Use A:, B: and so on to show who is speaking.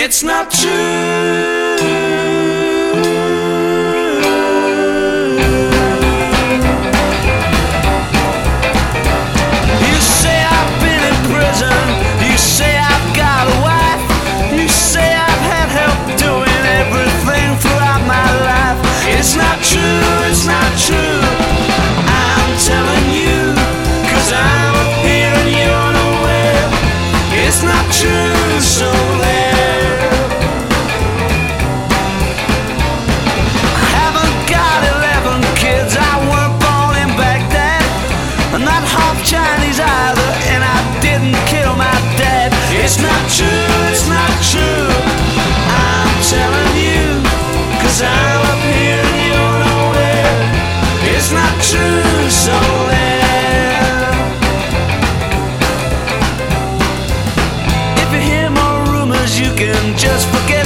A: It's not true. It's not true, it's not true. I'm telling you, 'cause I'm up here and you're unaware. It's not true, so there. I haven't got 11 kids, I weren't born in Baghdad. I'm not half Chinese either, and I didn't kill my dad. It's not true, it's not true. I'm telling you, 'cause I'm up here. It's not true, so there. If you hear more rumors, you can just forget.